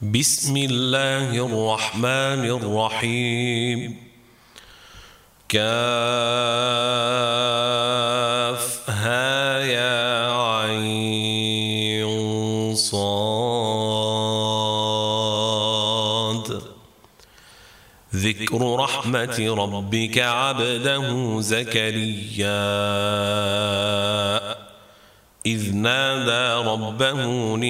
بسم الله الرحمن الرحيم. كافها يا عين صاد. ذكر رحمة ربك عبده زكريا إذ نادى ربه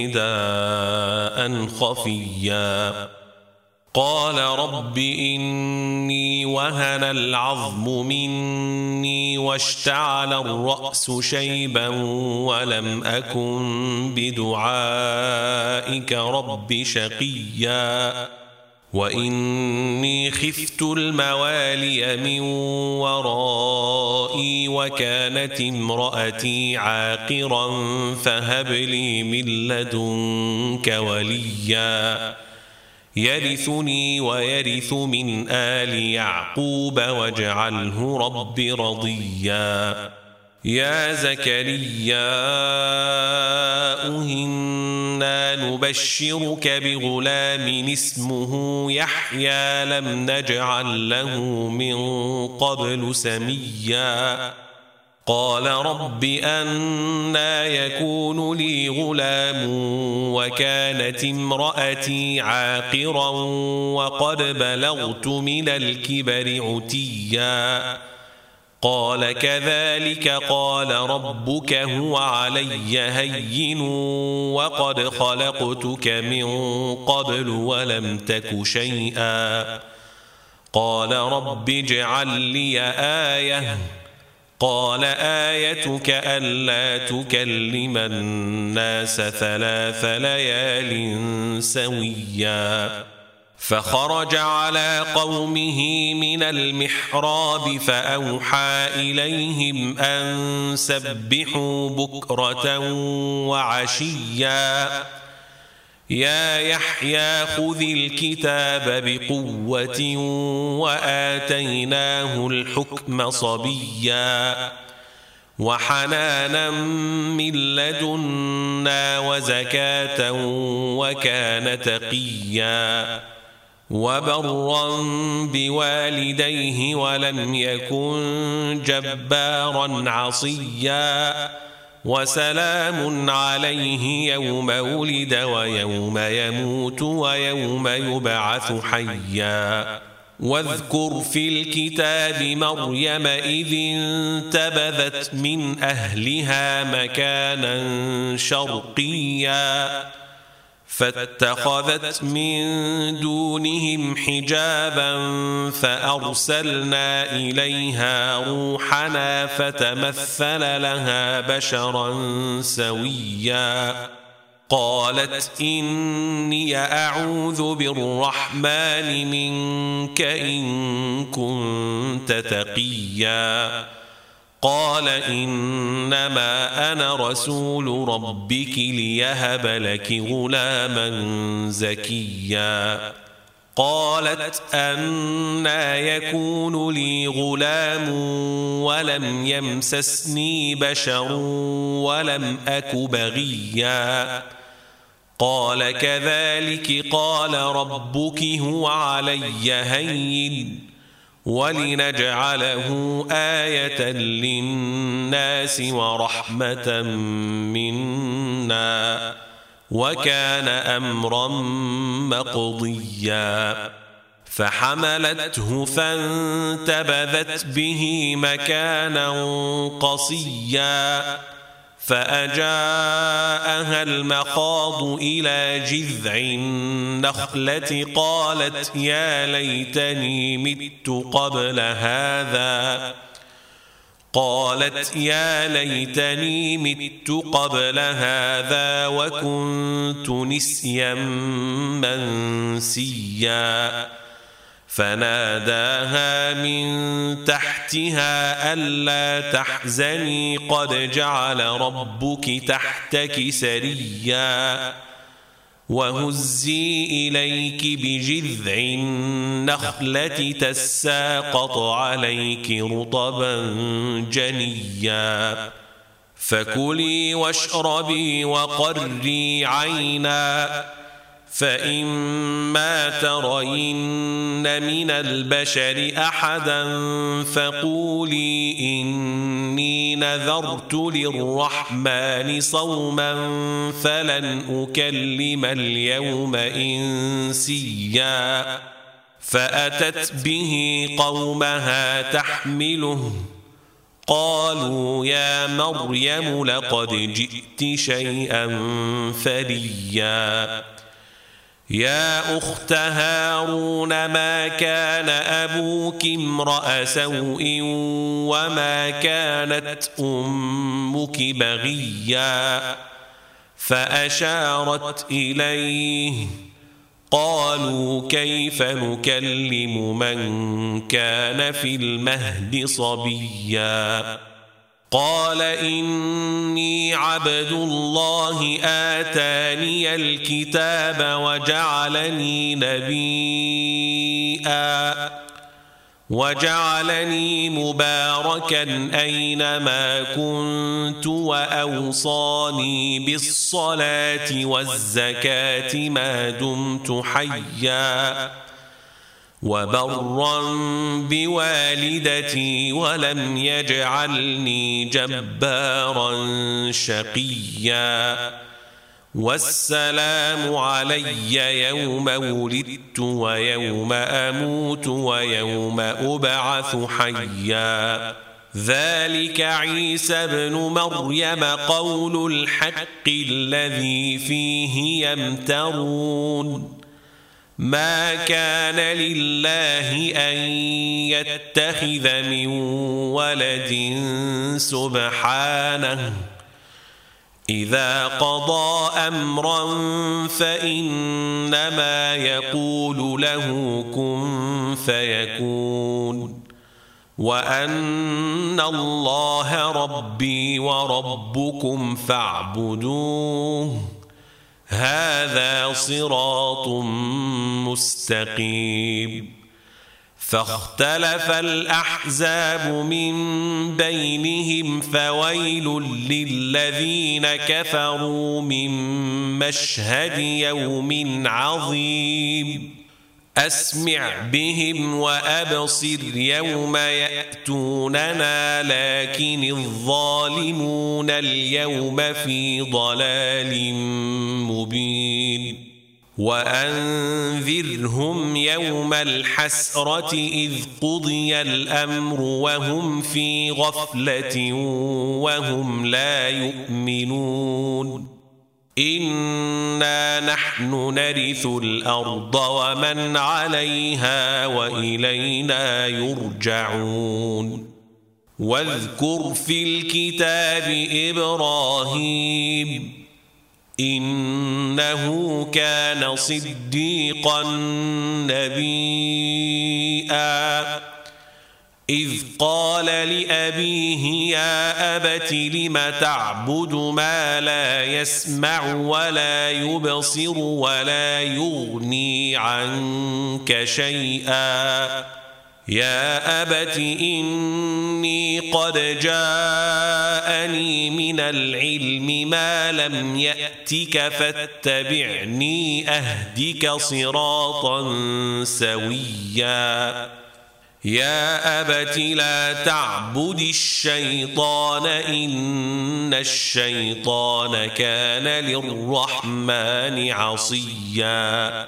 نداء خفيا قال رب إني وهن العظم مني واشتعل الرأس شيبا ولم أكن بدعائك رب شقيا وإني خفت الموالي من ورائي وكانت امرأتي عاقرا فهب لي من لدنك وليا يرثني ويرث من آل يعقوب واجعله رب رضيا. يا زكريا إنا نبشرك بغلام اسمه يحيى لم نجعل له من قبل سميا قال رب أنى يكون لي غلام وكانت امرأتي عاقرا وقد بلغت من الكبر عتيا قال كذلك قال ربك هو علي هين وقد خلقتك من قبل ولم تك شيئا قال رب اجعل لي آية قال آيتك ألا تكلم الناس 3 ليال سويا فخرج على قومه من المحراب فأوحى إليهم أن سبحوا بكرة وعشيا يا يحيى خذ الكتاب بقوة وآتيناه الحكم صبيا وحنانا من لدنا وزكاة وكان تقيا وبرا بوالديه ولم يكن جبارا عصيا وسلام عليه يوم ولد ويوم يموت ويوم يبعث حيا واذكر في الكتاب مريم إذ انتبذت من أهلها مكانا شرقيا فاتخذت من دونهم حجابا فأرسلنا إليها روحنا فتمثل لها بشرا سويا قالت إني أعوذ بالرحمن منك إن كنت تقيا قال إنما أنا رسول ربك ليهب لك غلاما زكيا قالت أنى يكون لي غلام ولم يمسسني بشر ولم أك بغيا قال كذلك قال ربك هو علي هين ولنجعله آية للناس ورحمة منا وكان أمرا مقضيا فحملته فانتبذت به مكانا قصيا فأجاءها المخاض إلى جذع النخلة قالت يا ليتني مت قبل هذا وكنت نسيا منسيا فناداها من تحتها ألا تحزني قد جعل ربك تحتك سريا وهزي إليك بجذع النخلة تساقط عليك رطبا جنيا فكلي واشربي وقري عينا فإما ترين من البشر أحدا فقولي إني نذرت للرحمن صوما فلن أكلم اليوم إنسيا فأتت به قومها تحمله قالوا يا مريم لقد جئت شيئا فريا يا أخت هارون ما كان أبوك امرأ سوء وما كانت أمك بغيا فأشارت إليه قالوا كيف نكلم من كان في المهد صبيا قال إني عبد الله آتاني الكتاب وجعلني نبيا وجعلني مباركا أينما كنت وأوصاني بالصلاة والزكاة ما دمت حيا وبرا بوالدتي ولم يجعلني جبارا شقيا والسلام علي يوم ولدت ويوم أموت ويوم أبعث حيا ذلك عيسى ابن مريم قول الحق الذي فيه يمترون ما كان لله أن يتخذ من ولد سبحانه إذا قضى أمرا فإنما يقول له كن فيكون وأن الله ربي وربكم فاعبدوه هذا صراط مستقيم فاختلف الأحزاب من بينهم فويل للذين كفروا من مشهد يوم عظيم أسمع بهم وأبصر يوم يأتوننا لكن الظالمون اليوم في ضلال مبين وأنذرهم يوم الحسرة إذ قضي الأمر وهم في غفلة وهم لا يؤمنون إنا نحن نرث الأرض ومن عليها وإلينا يرجعون واذكر في الكتاب إبراهيم إنه كان صديقا نبيا إذ قال لأبيه يا أبت لم تعبد ما لا يسمع ولا يبصر ولا يغني عنك شيئا يا أبت إني قد جاءني من العلم ما لم يأتك فاتبعني أهدك صراطا سويا يا أبت لا تعبد الشيطان إن الشيطان كان للرحمن عصيا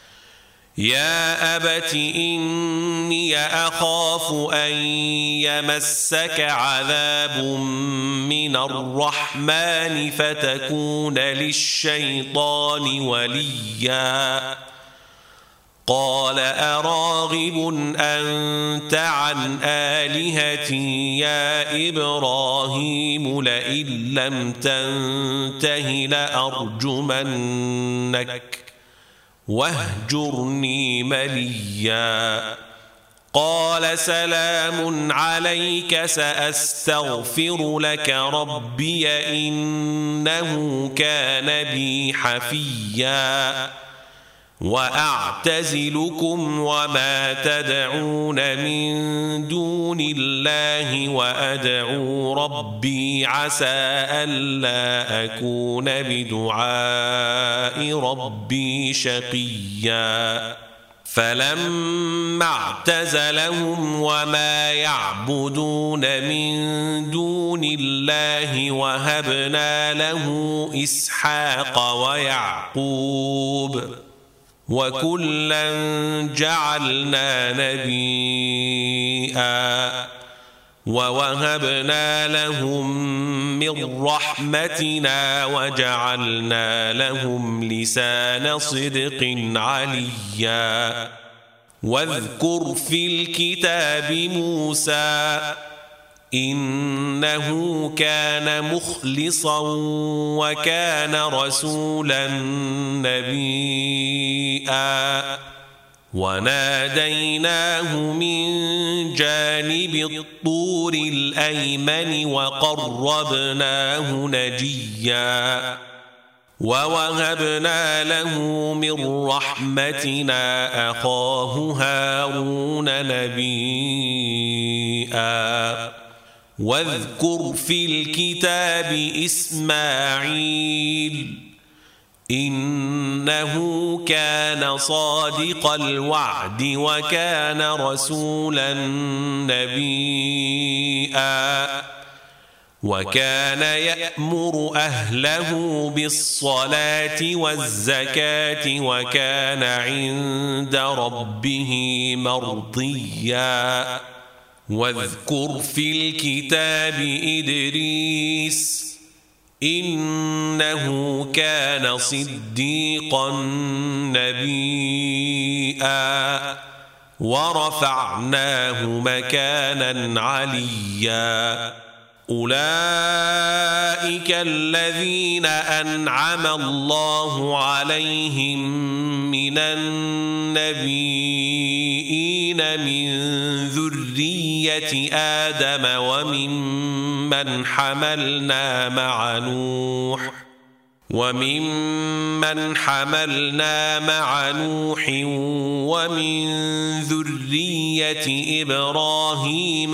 يا أبت إني أخاف أن يمسك عذاب من الرحمن فتكون للشيطان وليا قال أراغب أنت عن آلهتي يا إبراهيم لئن لم تنته لأرجمنك واهجرني مليا قال سلام عليك سأستغفر لك ربي إنه كان بي حفيا وأعتزلكم وما تدعون من دون الله وأدعو ربي عسى ألا أكون بدعاء ربي شقيا فلما اعتزلهم وما يعبدون من دون الله وهبنا له إسحاق ويعقوب وكلا جعلنا نبيا ووهبنا لهم من رحمتنا وجعلنا لهم لسان صدق عليا واذكر في الكتاب موسى إنه كان مخلصا وكان رسولا نبيا وناديناه من جانب الطور الأيمن وقربناه نجيا ووهبنا له من رحمتنا أخاه هارون نبيا واذكر في الكتاب إسماعيل إنه كان صادق الوعد وكان رسولا نبيا وكان يأمر أهله بالصلاة والزكاة وكان عند ربه مرضيا واذكر في الكتاب إدريس إنه كان صديقا نبيا ورفعناه مكانا عليا أولئك الذين أنعم الله عليهم من النبيين من ذرية آدم وممن حملنا مع نوح ومن ذرية إبراهيم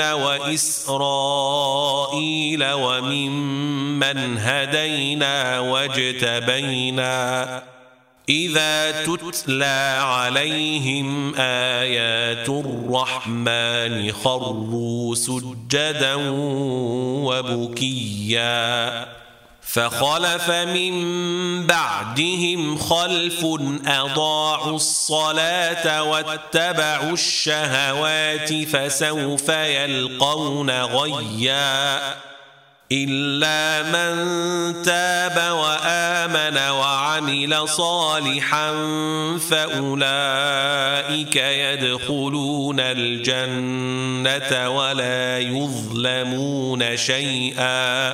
وإسرائيل وممن هدينا واجتبينا إذا تتلى عليهم آيات الرحمن خروا سجدا وبكيا فخلف من بعدهم خلف أضاعوا الصلاة واتبعوا الشهوات فسوف يلقون غيا إلا من تاب وآمن وعمل صالحا فأولئك يدخلون الجنة ولا يظلمون شيئا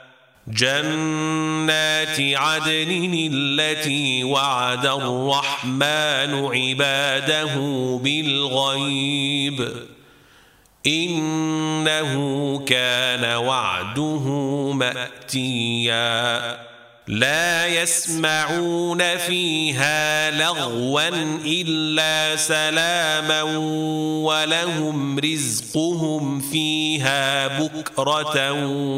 جنات عدن التي وعد الرحمن عباده بالغيب إنه كان وعده مأتيا لا يسمعون فيها لغوا إلا سلاما ولهم رزقهم فيها بكرة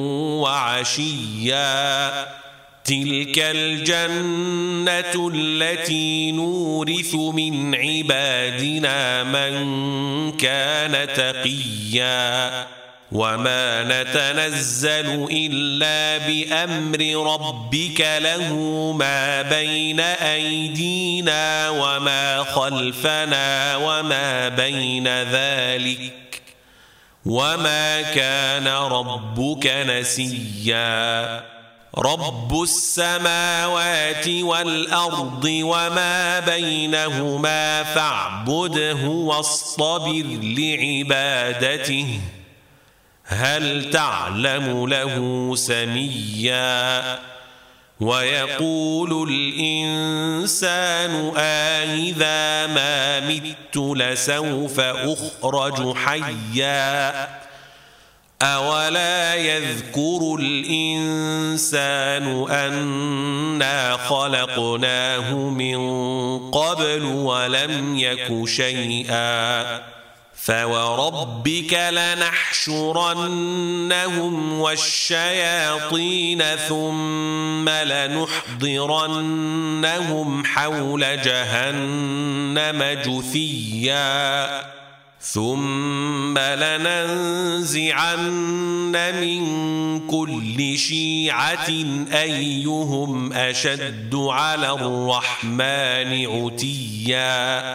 وعشيا تلك الجنة التي نورث من عبادنا من كان تقيا وما نتنزل إلا بأمر ربك له ما بين أيدينا وما خلفنا وما بين ذلك وما كان ربك نسيا رب السماوات والأرض وما بينهما فاعبده واصطبر لعبادته هل تعلم له سميا ويقول الإنسان أإذا ما مت لسوف أخرج حيا أولا يذكر الإنسان أنا خلقناه من قبل ولم يك شيئا فوربك لنحشرنهم والشياطين ثم لنحضرنهم حول جهنم جثيا ثم لننزعن من كل شيعة أيهم أشد على الرحمن عتيا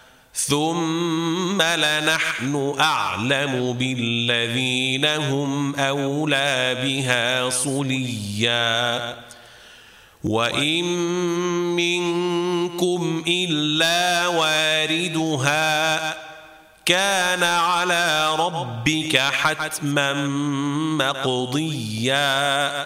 ثم لنحن أعلم بالذين هم أولى بها صليا وإن منكم إلا واردها كان على ربك حتما مقضيا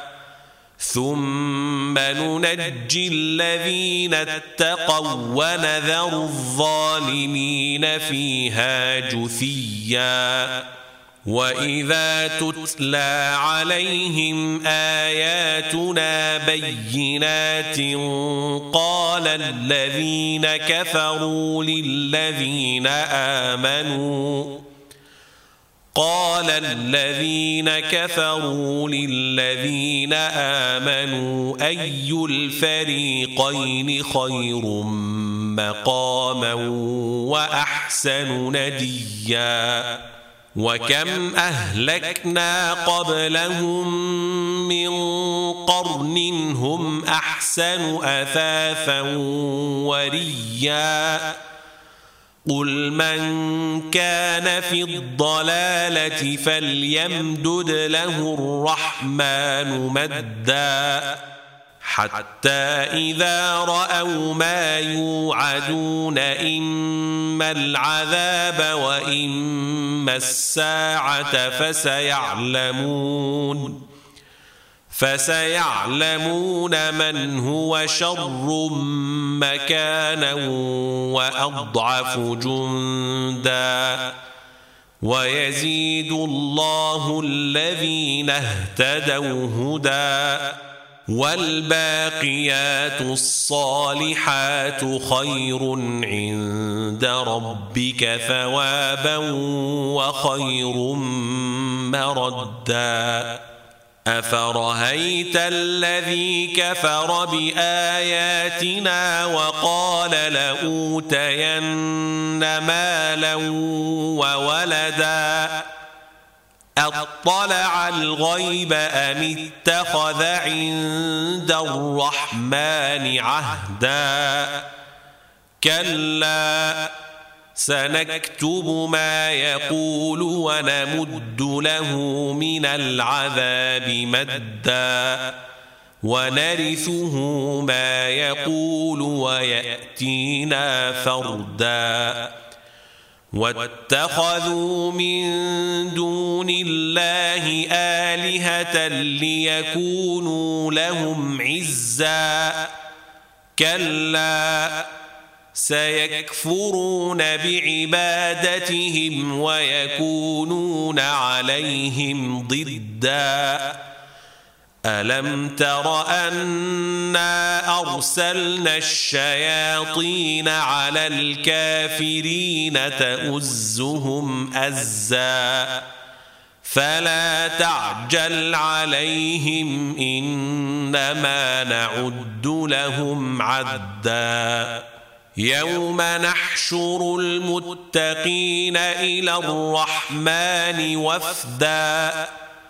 ثم ننجي الذين اتقوا ونذر الظالمين فيها جثيا وإذا تتلى عليهم آياتنا بينات قال الذين كفروا للذين آمنوا أي الفريقين خير مقاما وأحسن نديا وكم أهلكنا قبلهم من قرن هم أحسن أثاثا وريا قل من كان في الضلالة فليمدد له الرحمن مدا حتى إذا رأوا ما يوعدون إما العذاب وإما الساعة فسيعلمون من هو شر مكانا وأضعف جندا ويزيد الله الذين اهتدوا هدى والباقيات الصالحات خير عند ربك ثوابا وخير مردا أفرهيت الذي كفر بآياتنا وقال لأوتين مالا وولدا أطلع الغيب أم اتخذ عند الرحمن عهدا كلا سنكتب ما يقول ونمد له من العذاب مدا ونرثه ما يقول ويأتينا فردا واتخذوا من دون الله آلهة ليكونوا لهم عزا كلا سيكفرون بعبادتهم ويكونون عليهم ضدا ألم تر أنا أرسلنا الشياطين على الكافرين تؤزهم أزا فلا تعجل عليهم إنما نعد لهم عدا يوم نحشر المتقين إلى الرحمن وفدا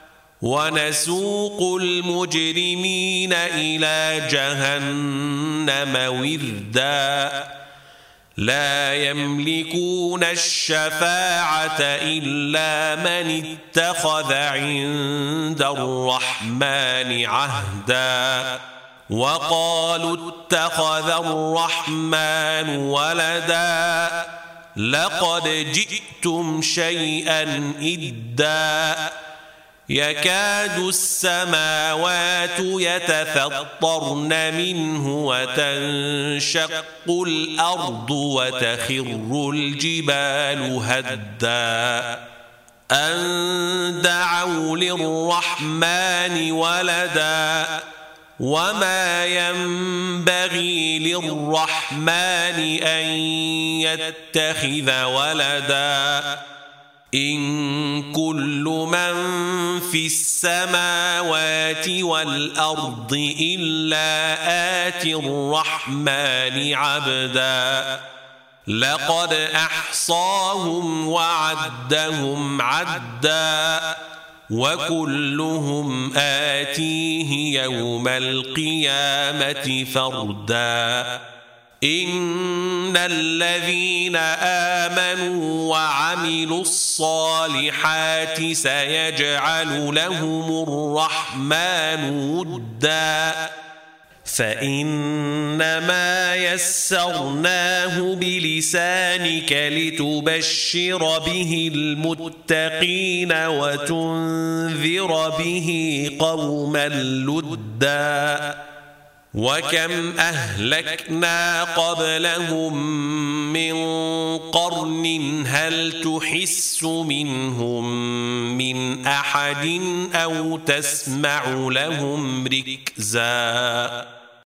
ونسوق المجرمين إلى جهنم وردا لا يملكون الشفاعة إلا من اتخذ عند الرحمن عهدا وقالوا اتخذ الرحمن ولدا لقد جئتم شيئا إدا يكاد السماوات يتفطرن منه وتنشق الأرض وتخر الجبال هدا أن دعوا للرحمن ولدا وما ينبغي للرحمن أن يتخذ ولدا إن كل من في السماوات والأرض إلا آتي الرحمن عبدا لقد أحصاهم وعدهم عدا وكلهم آتيه يوم القيامة فردا إن الذين آمنوا وعملوا الصالحات سيجعل لهم الرحمن ودا فإنما يسرناه بلسانك لتبشر به المتقين وتنذر به قوما لدا وكم أهلكنا قبلهم من قرن هل تحس منهم من أحد أو تسمع لهم ركزا